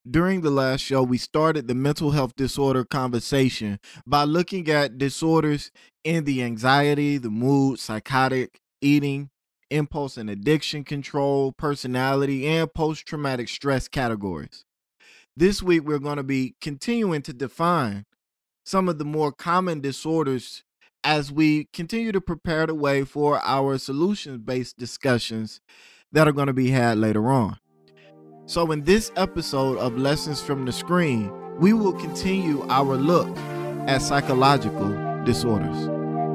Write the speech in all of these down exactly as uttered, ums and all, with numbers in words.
During the last show, we started the mental health disorder conversation by looking at disorders in the anxiety, the mood, psychotic, eating, impulse and addiction control, personality, and post traumatic stress categories. This week, we're going to be continuing to define some of the more common disorders as we continue to prepare the way for our solutions based discussions that are going to be had later on. So, in this episode of Lessons from the Screen, we will continue our look at psychological disorders.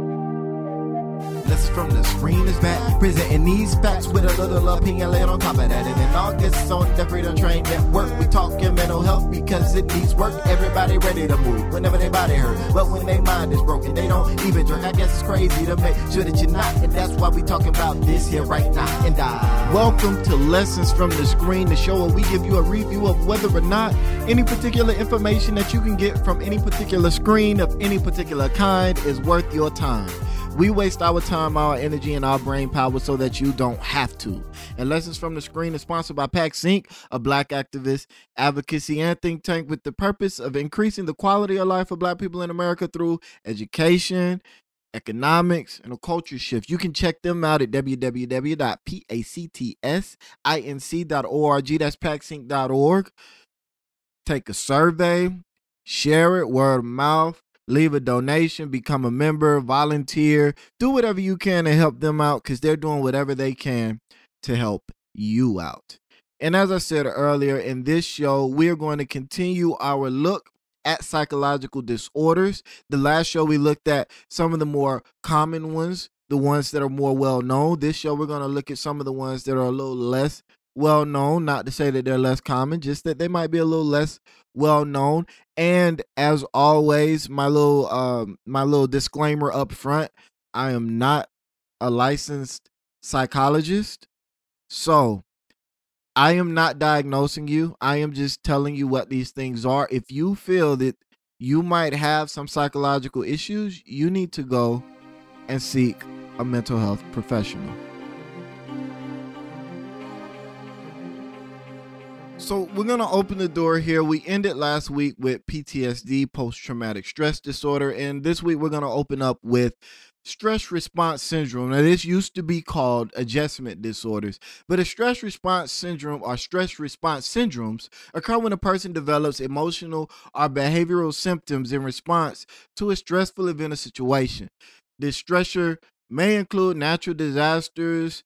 Lessons from the Screen is back, presenting these facts with a little opinion laid on top of that. And in August on the Freedom Train Network, we talking mental health because it needs work. Everybody ready to move whenever their body hurt, but when their mind is broken, they don't even drink. I guess it's crazy to make sure that you're not, and that's why we talking about this here right now. And I Welcome to Lessons from the Screen, the show where we give you a review of whether or not any particular information that you can get from any particular screen of any particular kind is worth your time. We waste our time, our energy, and our brain power so that you don't have to. And Lessons from the Screen is sponsored by PAX Incorporated, a Black activist, advocacy, and think tank with the purpose of increasing the quality of life of Black people in America through education, economics, and a culture shift. You can check them out at w w w dot pactsinc dot org. That's pax inc dot org. Take a survey, share it, word of mouth. Leave a donation, become a member, volunteer, do whatever you can to help them out because they're doing whatever they can to help you out. And as I said earlier, in this show, we're going to continue our look at psychological disorders. The last show, we looked at some of the more common ones, the ones that are more well known. This show, we're going to look at some of the ones that are a little less well known, not to say that they're less common, just that they might be a little less well known. And as always, my little um my little disclaimer up front, I am not a licensed psychologist. So I am not diagnosing you. I am just telling you what these things are. If you feel that you might have some psychological issues, you need to go and seek a mental health professional. So we're going to open the door here. We ended last week with P T S D, post-traumatic stress disorder, and this week we're going to open up with stress response syndrome. Now, this used to be called adjustment disorders, but a stress response syndrome or stress response syndromes occur when a person develops emotional or behavioral symptoms in response to a stressful event or situation. This stressor may include natural disasters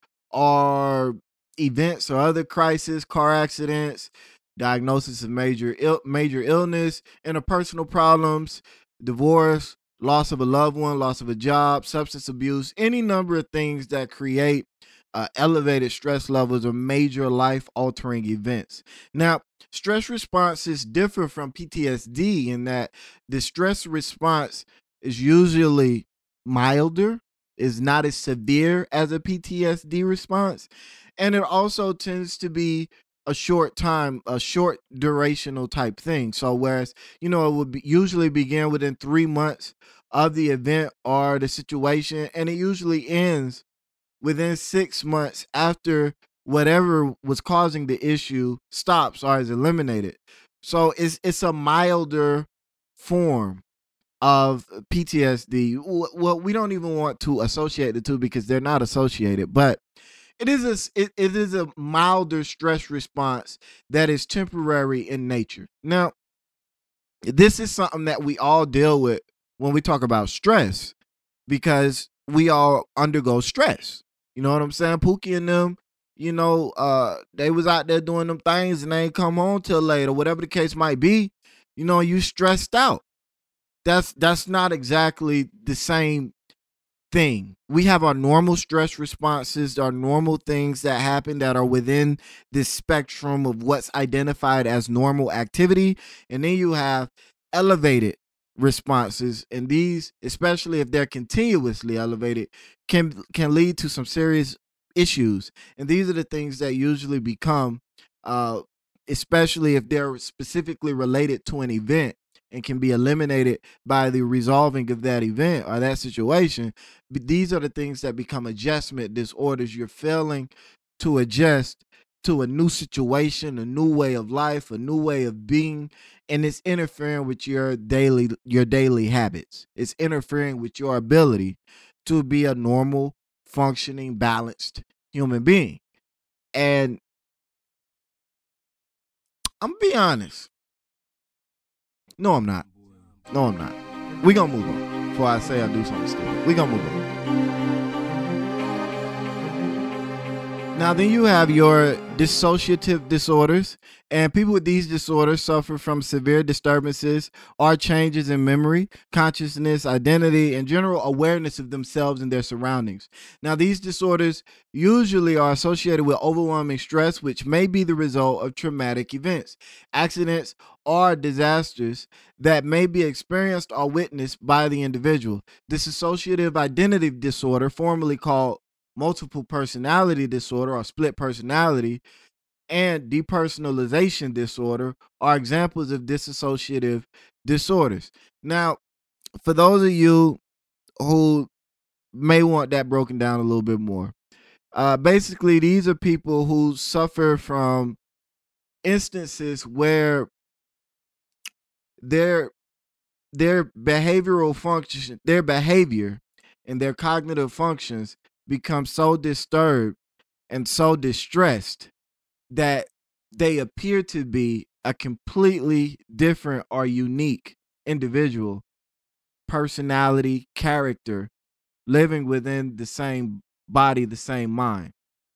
or events or other crises, car accidents, diagnosis of major Ill- major illness, interpersonal problems, divorce, loss of a loved one, loss of a job, substance abuse, any number of things that create uh, elevated stress levels or major life-altering events. Now, stress responses differ from P T S D in that the stress response is usually milder, is not as severe as a P T S D response. And it also tends to be a short time, a short durational type thing. So whereas, you know, it would be usually begin within three months of the event or the situation, and it usually ends within six months after whatever was causing the issue stops or is eliminated. So it's it's a milder form of P T S D. Well, we don't even want to associate the two because they're not associated, but it is a it, it is a milder stress response that is temporary in nature. Now, this is something that we all deal with when we talk about stress because we all undergo stress. You know what I'm saying? Pookie and them, you know, uh, they was out there doing them things and they ain't come home till later, whatever the case might be. You know, you stressed out. That's that's not exactly the same thing. We have our normal stress responses, our normal things that happen that are within this spectrum of what's identified as normal activity. And then you have elevated responses. And these, especially if they're continuously elevated, can can lead to some serious issues. And these are the things that usually become, uh, especially if they're specifically related to an event and can be eliminated by the resolving of that event or that situation. But these are the things that become adjustment disorders. You're failing to adjust to a new situation, a new way of life, a new way of being, and it's interfering with your daily your daily habits. It's interfering with your ability to be a normal, functioning, balanced human being. And I'm gonna be honest. No, I'm not. No, I'm not. We gonna move on. Before I say I do something stupid, we gonna move on. Now, then you have your dissociative disorders, and people with these disorders suffer from severe disturbances or changes in memory, consciousness, identity, and general awareness of themselves and their surroundings. Now, these disorders usually are associated with overwhelming stress, which may be the result of traumatic events, accidents, or disasters that may be experienced or witnessed by the individual. Dissociative identity disorder, formerly called multiple personality disorder or split personality, and depersonalization disorder are examples of dissociative disorders. Now, for those of you who may want that broken down a little bit more, uh, basically, these are people who suffer from instances where their their behavioral function, their behavior and their cognitive functions become so disturbed and so distressed that they appear to be a completely different or unique individual, personality, character, living within the same body, the same mind.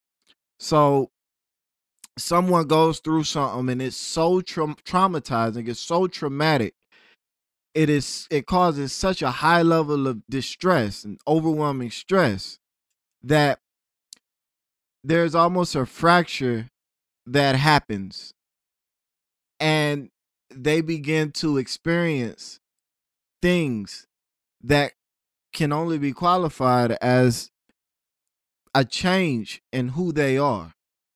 So someone goes through something and it's so tra- traumatizing, it's so traumatic. It is it causes such a high level of distress and overwhelming stress that there's almost a fracture that happens, and they begin to experience things that can only be qualified as a change in who they are.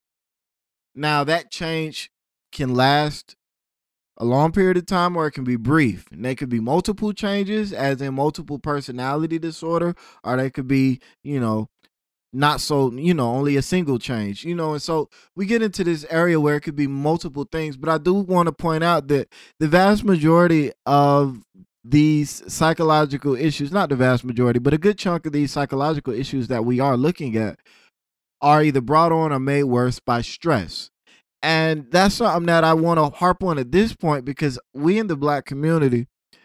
Now, that change can last a long period of time, or it can be brief. And they could be multiple changes, as in multiple personality disorder, or they could be, you know, not so, you know, only a single change, you know. And so we get into this area where it could be multiple things. But I do want to point out that the vast majority of these psychological issues, not the vast majority, but a good chunk of these psychological issues that we are looking at are either brought on or made worse by stress. And that's something that I want to harp on at this point, because we in the Black community,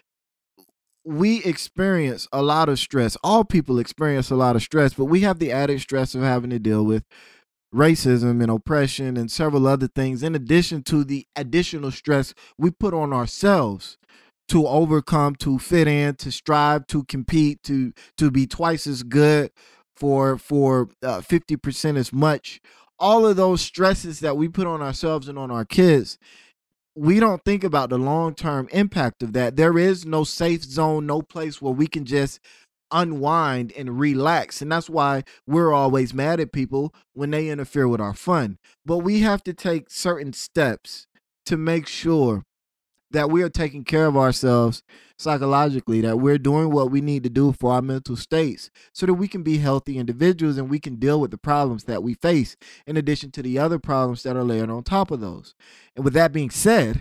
we experience a lot of stress. All people experience a lot of stress, but we have the added stress of having to deal with racism and oppression and several other things, in addition to the additional stress we put on ourselves to overcome, to fit in, to strive, to compete, to to be twice as good for for uh, fifty percent as much. All of those stresses that we put on ourselves and on our kids, we don't think about the long-term impact of that. There is no safe zone, no place where we can just unwind and relax. And that's why we're always mad at people when they interfere with our fun. But we have to take certain steps to make sure that we are taking care of ourselves psychologically, that we're doing what we need to do for our mental states so that we can be healthy individuals and we can deal with the problems that we face, in addition to the other problems that are layered on top of those. And with that being said,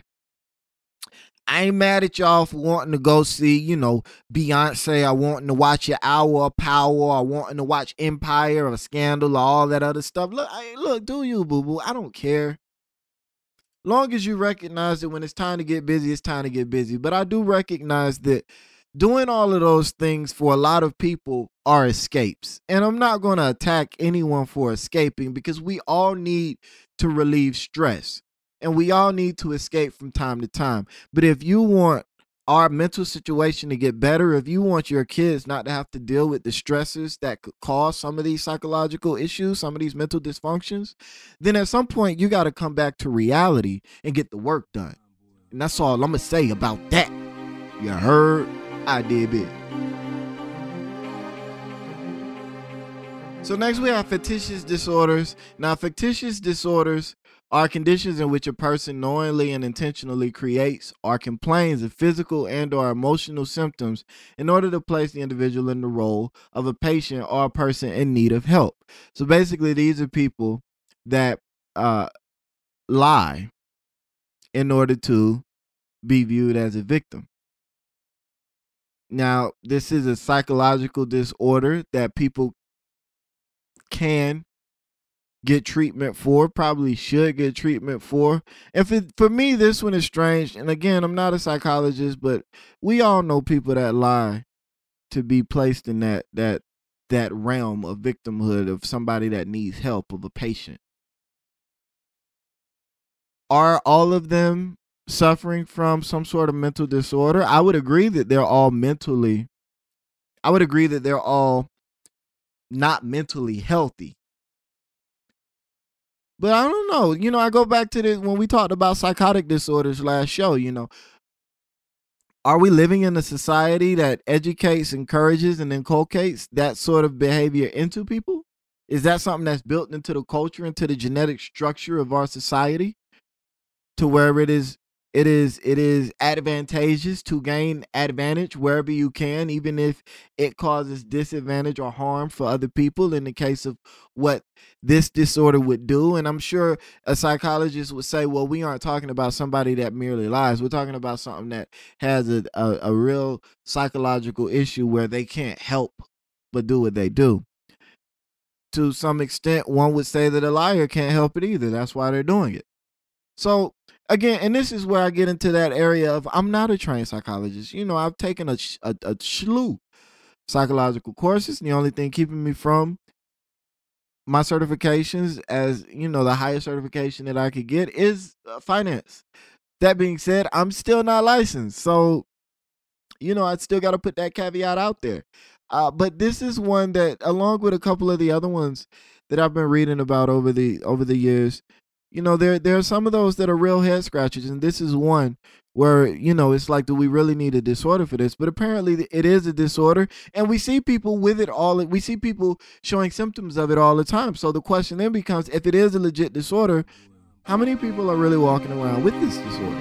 I ain't mad at y'all for wanting to go see, you know, Beyonce, or wanting to watch your Hour of Power, or wanting to watch Empire or Scandal, or all that other stuff. Look, I, look, do you, boo-boo. I don't care. Long as you recognize that when it's time to get busy, it's time to get busy. But I do recognize that doing all of those things for a lot of people are escapes. And I'm not going to attack anyone for escaping, because we all need to relieve stress. And we all need to escape from time to time. But if you want our mental situation to get better, if you want your kids not to have to deal with the stresses that could cause some of these psychological issues, some of these mental dysfunctions, then at some point you got to come back to reality and get the work done. And that's all I'm going to say about that. You heard? I did it. So next we have fictitious disorders. Now, fictitious disorders are conditions in which a person knowingly and intentionally creates or complains of physical and or emotional symptoms in order to place the individual in the role of a patient or a person in need of help. So basically, these are people that uh, lie in order to be viewed as a victim. Now, this is a psychological disorder that people can get treatment for, probably should get treatment for. And for, for me, this one is strange. And again, I'm not a psychologist, but we all know people that lie to be placed in that that that realm of victimhood of somebody that needs help, of a patient. Are all of them suffering from some sort of mental disorder? I would agree that they're all mentally, I would agree that they're all not mentally healthy. But I don't know. You know, I go back to this when we talked about psychotic disorders last show, you know. Are we living in a society that educates, encourages, and inculcates that sort of behavior into people? Is that something that's built into the culture, into the genetic structure of our society, to where it is it is it is advantageous to gain advantage wherever you can, even if it causes disadvantage or harm for other people, in the case of what this disorder would do? And I'm sure a psychologist would say, well, we aren't talking about somebody that merely lies. We're talking about something that has a, a, a real psychological issue where they can't help but do what they do. To some extent, one would say that a liar can't help it either. That's why they're doing it. So again, and this is where I get into that area of, I'm not a trained psychologist. You know, I've taken a, a, a slew psychological courses. And the only thing keeping me from my certifications, as you know, the highest certification that I could get, is uh, finance. That being said, I'm still not licensed. So, you know, I still got to put that caveat out there. Uh, but this is one that, along with a couple of the other ones that I've been reading about over the over the years, you know, there there are some of those that are real head scratchers, and this is one where, you know, it's like, do we really need a disorder for this? But apparently it is a disorder, and we see people with it all. We see people showing symptoms of it all the time. So the question then becomes, if it is a legit disorder, how many people are really walking around with this disorder?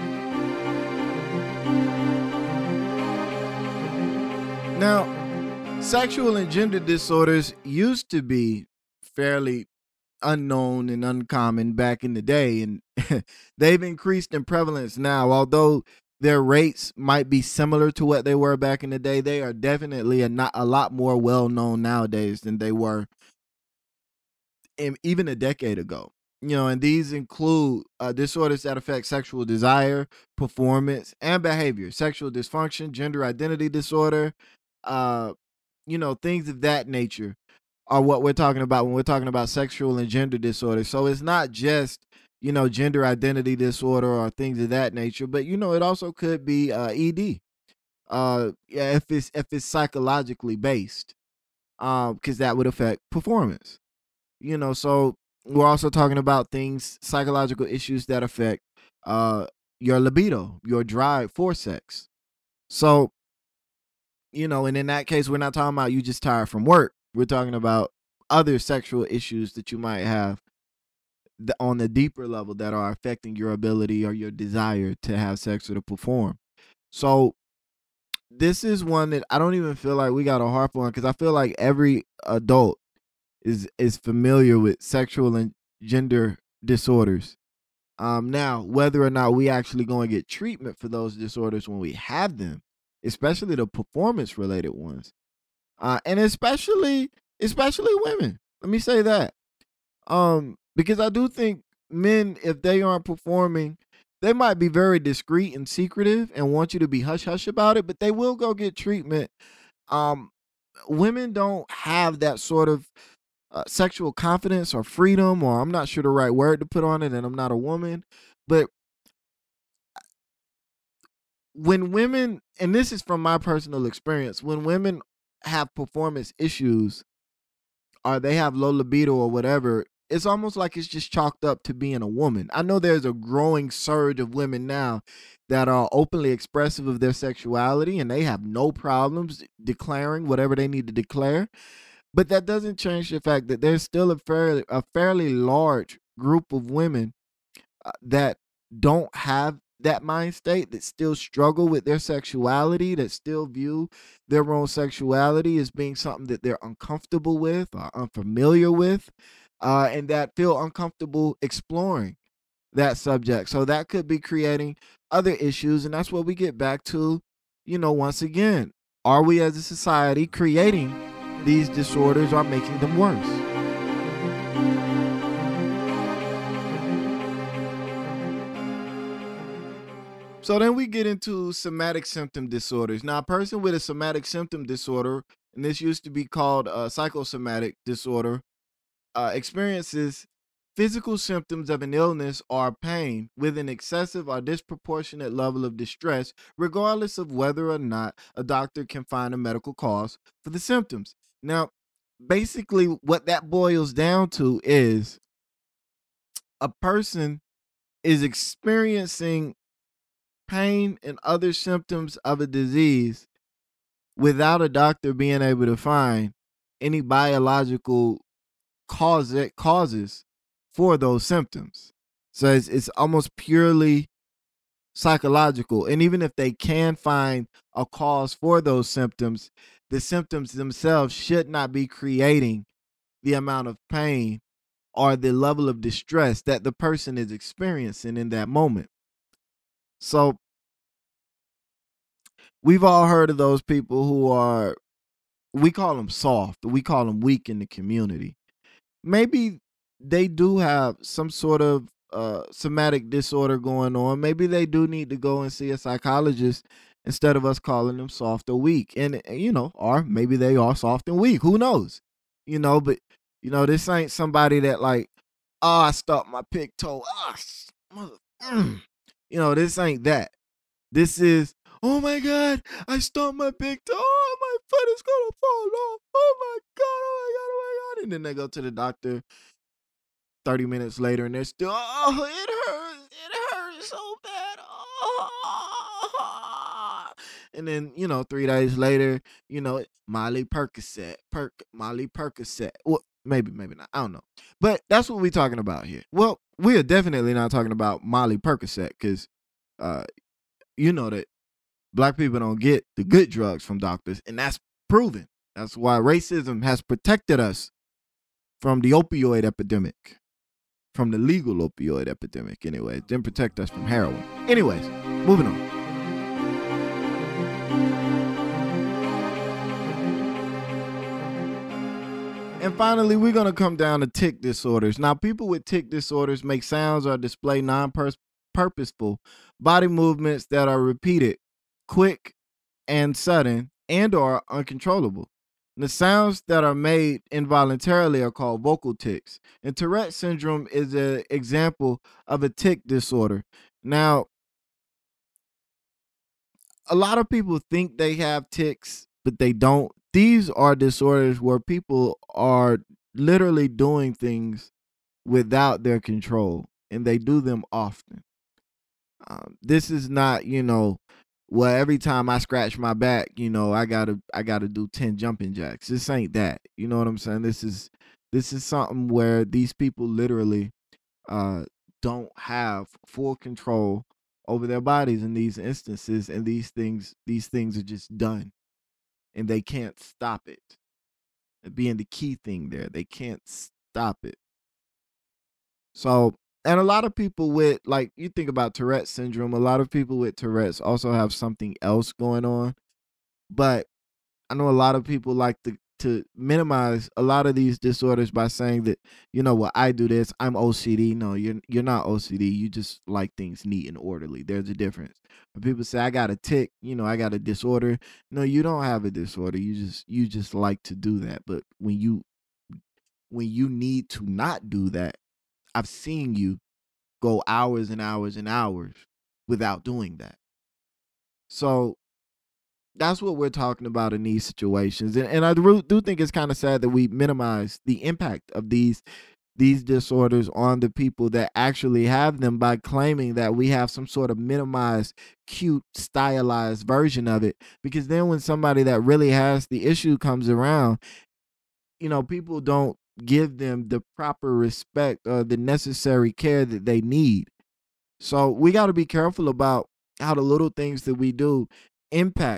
Now, sexual and gender disorders used to be fairly unknown and uncommon back in the day, and they've increased in prevalence now. Although their rates might be similar to what they were back in the day, they are definitely a, not, a lot more well known nowadays than they were in, even a decade ago. You know, and these include uh, disorders that affect sexual desire, performance, and behavior, sexual dysfunction, gender identity disorder, uh, you know, things of that nature are what we're talking about when we're talking about sexual and gender disorders. So it's not just, you know, gender identity disorder or things of that nature, but, you know, it also could be uh, E D, uh, yeah, if it's if it's psychologically based, um, because that would affect performance. You know, so we're also talking about things, psychological issues that affect uh, your libido, your drive for sex. So, you know, and in that case, we're not talking about you just tired from work. We're talking about other sexual issues that you might have on the deeper level that are affecting your ability or your desire to have sex or to perform. So this is one that I don't even feel like we got to harp on, because I feel like every adult is is familiar with sexual and gender disorders. Um, now, whether or not we actually going to get treatment for those disorders when we have them, especially the performance related ones, uh, and especially especially women. Let me say that, um, because I do think men, if they aren't performing, they might be very discreet and secretive and want you to be hush hush about it, but they will go get treatment. Um, women don't have that sort of uh, sexual confidence or freedom, or I'm not sure the right word to put on it, and I'm not a woman, but when women, and this is from my personal experience, when women have performance issues or they have low libido or whatever, it's almost like it's just chalked up to being a woman. I know there's a growing surge of women now that are openly expressive of their sexuality, and they have no problems declaring whatever they need to declare. But that doesn't change the fact that there's still a fairly, a fairly large group of women uh, that don't have that mind state, that still struggle with their sexuality, that still view their own sexuality as being something that they're uncomfortable with or unfamiliar with. uh, and that feel uncomfortable exploring that subject. So that could be creating other issues. And that's what we get back to, you know, once again, are we as a society creating these disorders or making them worse? So then we get into somatic symptom disorders. Now, a person with a somatic symptom disorder, and this used to be called a psychosomatic disorder, uh, experiences physical symptoms of an illness or pain with an excessive or disproportionate level of distress, regardless of whether or not a doctor can find a medical cause for the symptoms. Now, basically, what that boils down to is a person is experiencing pain and other symptoms of a disease without a doctor being able to find any biological cause causes for those symptoms. So it's, it's almost purely psychological. And even if they can find a cause for those symptoms, the symptoms themselves should not be creating the amount of pain or the level of distress that the person is experiencing in that moment. So we've all heard of those people who are, we call them soft, we call them weak in the community. Maybe they do have some sort of uh, somatic disorder going on. Maybe they do need to go and see a psychologist instead of us calling them soft or weak. And, you know, or maybe they are soft and weak. Who knows? You know, but, you know, this ain't somebody that like, oh, I stubbed my pig toe. Oh, mother, mm. You know, this ain't that. This is, oh my God, I stubbed my big toe. Oh, my foot is going to fall off. Oh my God, oh my God, oh my God. And then they go to the doctor thirty minutes later and they're still, oh, it hurts. It hurts so bad. Oh. And then, you know, three days later, you know, Molly Percocet, Perk, Molly Percocet. Well, maybe, maybe not. I don't know. But that's what we're talking about here. Well, we are definitely not talking about Molly Percocet because, uh, you know that Black people don't get the good drugs from doctors, and that's proven. That's why racism has protected us from the opioid epidemic, from the legal opioid epidemic. Anyway, it didn't protect us from heroin. Anyways, moving on. And finally, we're going to come down to tic disorders. Now, people with tic disorders make sounds or display non-purposeful body movements that are repeated, quick and sudden, and or uncontrollable. The sounds that are made involuntarily are called vocal tics. And Tourette syndrome is an example of a tic disorder. Now, a lot of people think they have tics, but they don't. These are disorders where people are literally doing things without their control, and they do them often. Um, this is not, you know, well, every time I scratch my back, you know, I gotta I gotta do ten jumping jacks. This ain't that. You know what I'm saying? This is this is something where these people literally uh, don't have full control over their bodies in these instances, and these things these things are just done, and they can't stop it. Being the key thing there, they can't stop it. So, and a lot of people with, like, you think about Tourette syndrome, a lot of people with Tourette's also have something else going on. But I know a lot of people like to, to minimize a lot of these disorders by saying that, you know, well, I do this, I'm O C D. No, you're you're not O C D. You just like things neat and orderly. There's a difference. When people say I got a tic, you know, I got a disorder. No, you don't have a disorder. You just you just like to do that. But when you when you need to not do that, I've seen you go hours and hours and hours without doing that. So that's what we're talking about in these situations. And, and I do, do think it's kind of sad that we minimize the impact of these these disorders on the people that actually have them by claiming that we have some sort of minimized, cute, stylized version of it. Because then when somebody that really has the issue comes around, you know, people don't give them the proper respect or the necessary care that they need. So we got to be careful about how the little things that we do impact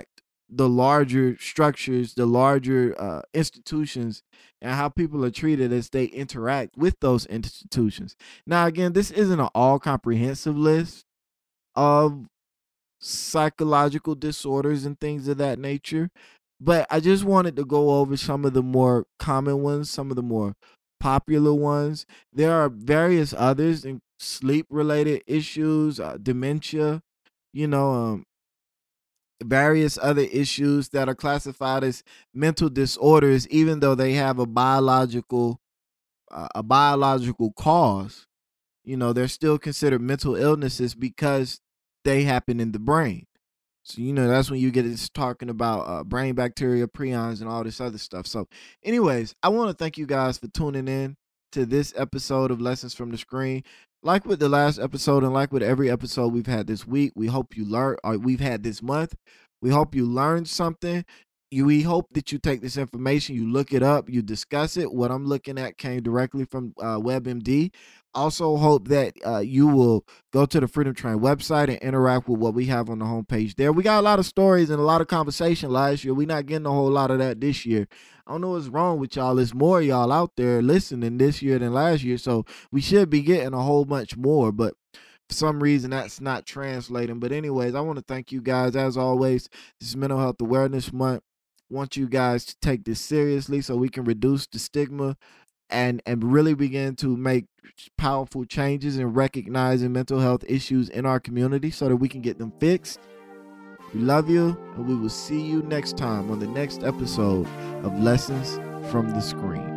the larger structures, the larger uh, institutions, and how people are treated as they interact with those institutions. Now, again, this isn't an all comprehensive list of psychological disorders and things of that nature, but I just wanted to go over some of the more common ones, some of the more popular ones. There are various others, in sleep related issues, uh, dementia, you know, um, various other issues that are classified as mental disorders, even though they have a biological uh, a biological cause. You know, they're still considered mental illnesses because they happen in the brain. So, you know, that's when you get it's talking about uh, brain bacteria, prions, and all this other stuff. So, anyways, I want to thank you guys for tuning in to this episode of Lessons from the Screen. Like with the last episode and like with every episode we've had this week, we hope you learn, or we've had this month, we hope you learned something. You, we hope that you take this information, you look it up, you discuss it. What I'm looking at came directly from uh, WebMD. Also hope that uh, you will go to the Freedom Train website and interact with what we have on the homepage there. We got a lot of stories and a lot of conversation last year. We're not getting a whole lot of that this year. I don't know what's wrong with y'all. There's more of y'all out there listening this year than last year, so we should be getting a whole bunch more, but for some reason that's not translating. But anyways, I want to thank you guys. As always, this is Mental Health Awareness Month. I want you guys to take this seriously so we can reduce the stigma and and really begin to make powerful changes in recognizing mental health issues in our community so that we can get them fixed. We love you, and we will see you next time on the next episode of Lessons from the Screen.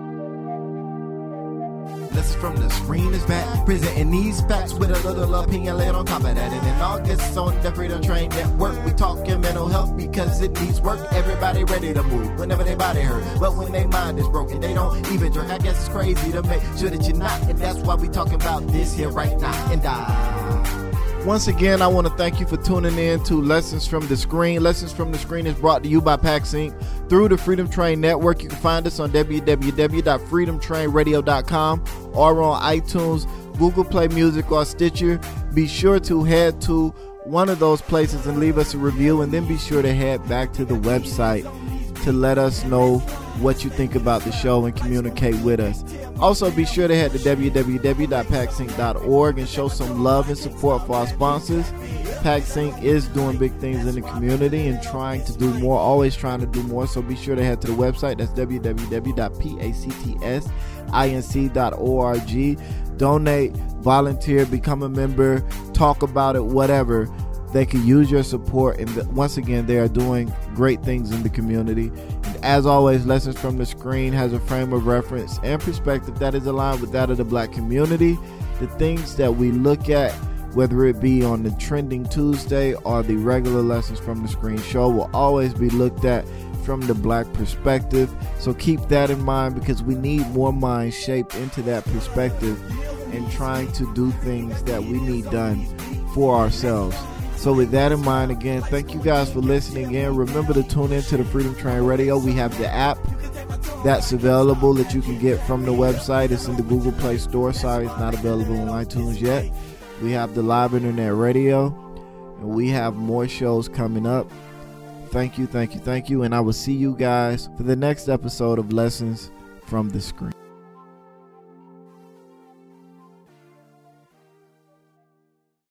Lessons from the Screen is back, presenting these facts with a little opinion laid on top of that. And in August on the Freedom Train Network, we talking mental health because it needs work. Everybody ready to move whenever they body hurt, but when they mind is broken, they don't even drink. I guess it's crazy to make sure that you're not, and that's why we talking about this here right now. And I Once again, I want to thank you for tuning in to Lessons from the Screen. Lessons from the Screen is brought to you by PaxInc through the Freedom Train Network. You can find us on w w w dot freedom train radio dot com or on iTunes, Google Play Music, or Stitcher. Be sure to head to one of those places and leave us a review, and then be sure to head back to the website to let us know what you think about the show and communicate with us. Also, be sure to head to w w w dot paxinc dot org and show some love and support for our sponsors. PaxInc is doing big things in the community and trying to do more, always trying to do more. So be sure to head to the website. That's w w w dot paxinc dot org. Donate, volunteer, become a member, talk about it, whatever. They could use your support, and the, once again, they are doing great things in the community. And as always, Lessons from the Screen has a frame of reference and perspective that is aligned with that of the Black community. The things that we look at, whether it be on the Trending Tuesday or the regular Lessons from the Screen show, will always be looked at from the Black perspective. So keep that in mind, because we need more minds shaped into that perspective and trying to do things that we need done for ourselves. So with that in mind, again, thank you guys for listening again. Remember to tune into the Freedom Train Radio. We have the app that's available that you can get from the website. It's in the Google Play Store. Sorry, it's not available on iTunes yet. We have the live internet radio, and we have more shows coming up. Thank you, thank you, thank you. And I will see you guys for the next episode of Lessons from the Screen.